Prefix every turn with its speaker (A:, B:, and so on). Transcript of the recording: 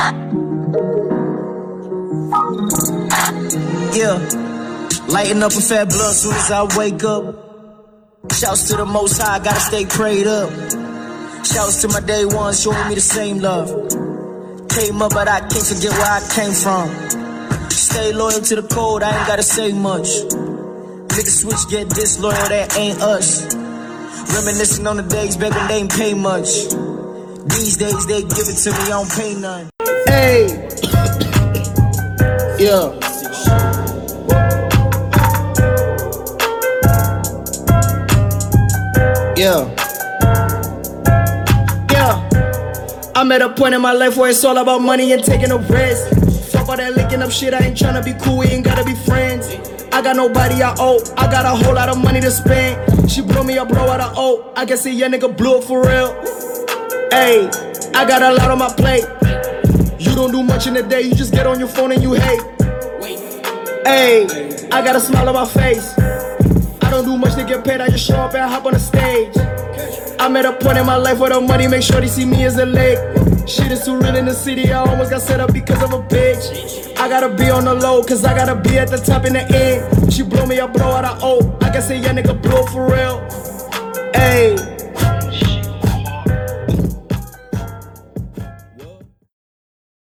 A: Yeah, lighting up a fat blunt soon as I wake up. Shouts to the Most High, gotta stay prayed up. Shouts to my day ones showing me the same love. Came up, but I can't forget where I came from. Stay loyal to the code, I ain't gotta say much. Niggas switch, get disloyal, that ain't us. Reminiscing on the days back when they ain't pay much. These days they give it to me, I don't pay none. Hey, yeah. Yeah. I'm at a point in my life where it's all about money and taking a risk. Fuck all that licking up shit, I ain't tryna be cool, we ain't gotta be friends. I got nobody I owe, I got a whole lot of money to spend. She blow me, I blow out I owe, I guess a young nigga blew it for real. Ayy, I got a lot on my plate. You don't do much in the day, you just get on your phone and you hate. Ayy, I got a smile on my face. I don't do much to get paid, I just show up and hop on the stage. I'm at a point in my life where the money make sure they see me as a leg. Shit is too real in the city, I almost got set up because of a bitch. I gotta be on the low, cause I gotta be at the top in the end. She blow me, I blow out I owe, I guess a young nigga blow for real. Ayy.